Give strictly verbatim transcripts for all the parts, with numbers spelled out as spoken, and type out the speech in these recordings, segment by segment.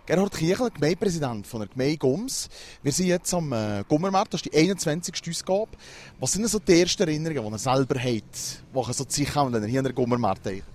Gerhard Kiechel, Gemeindepräsident von der Gemeinde Goms. Wir sind jetzt am äh, Gummermarkt, das ist die einundzwanzigste Ausgabe. Was sind denn so die ersten Erinnerungen, die ihr selber habt, die so sich haben, wenn ihr hier an der Gummermarkt denkt?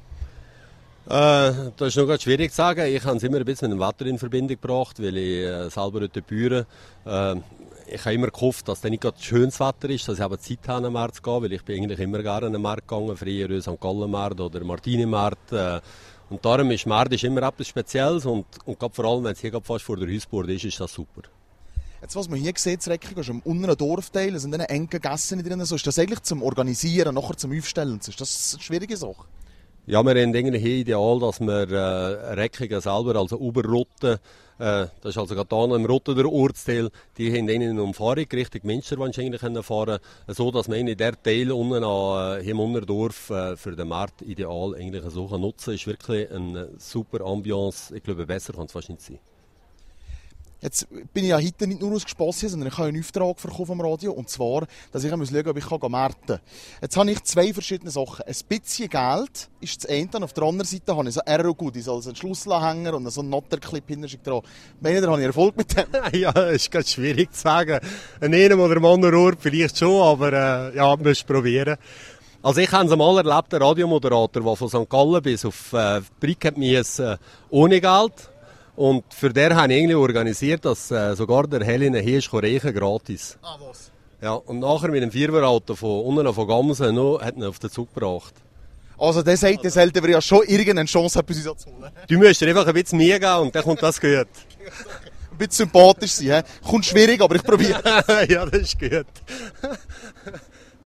Äh, das ist noch ganz schwierig zu sagen. Ich habe es immer ein bisschen mit dem Wetter in Verbindung gebracht, weil ich äh, selber dort büre. Äh, ich habe immer gehofft, dass dann nicht gerade schönes Wetter ist, dass ich aber Zeit habe, an den Markt zu gehen, weil ich bin eigentlich immer gerne an den Markt gegangen, früher Sankt Gallen-Markt oder Martini-Markt. Äh, und darum ist Markt ist immer etwas Spezielles und, und gerade vor allem, wenn es hier fast vor der Hausbord ist, ist das super. Jetzt, was man hier sieht, Reckig, ist im unteren Dorfteil, es sind diese engen Gassen drin. So, ist das eigentlich zum Organisieren, nachher zum Aufstellen? Ist das eine schwierige Sache? Ja, wir haben eigentlich hier ideal, dass wir äh, Reckigen selber, also Oberrotten, äh, das ist also gerade hier im Rotten der Ortsteil, die haben eine Umfahrung Richtung Münster wahrscheinlich fahren, so dass man in der Teil unten an, äh, hier im Unterdorf äh, für den Markt ideal eigentlich so nutzen kann. Ist wirklich eine super Ambiance. Ich glaube, besser kann es fast nicht sein. Jetzt bin ich ja heute nicht nur aus Gespassen, sondern ich habe einen Auftrag verkaufen vom Radio. Und zwar, dass ich schauen muss, ob ich märten kann. Jetzt habe ich zwei verschiedene Sachen. Ein bisschen Geld ist das eine. Auf der anderen Seite habe ich so Aero-Goodies, also einen Schlüsselanhänger und so einen Notterclip hinten dran. Meint ihr, habe ich Erfolg mit dem? Ja, das ist ganz schwierig zu sagen. An einem oder am anderen Ort vielleicht schon, aber äh, ja, wir müssen probieren. Also ich habe es einmal erlebt, einen Radiomoderator, der von Sankt Gallen bis auf äh, Brick hat müssen, ohne Geld. Und für den habe ich eigentlich organisiert, dass äh, sogar der Helene Hirsch reichen gratis. Ah, was? Ja, und nachher mit dem Viererauto von unten von Gamsen noch, hat ihn auf den Zug gebracht. Also der sagt, der sollte ja schon irgendeine Chance haben, uns zu holen. Du musst dir einfach ein bisschen mehr geben und dann kommt das gut. Ein bisschen sympathisch sein, he? Kommt schwierig, aber ich probiere. Ja, das ist gut.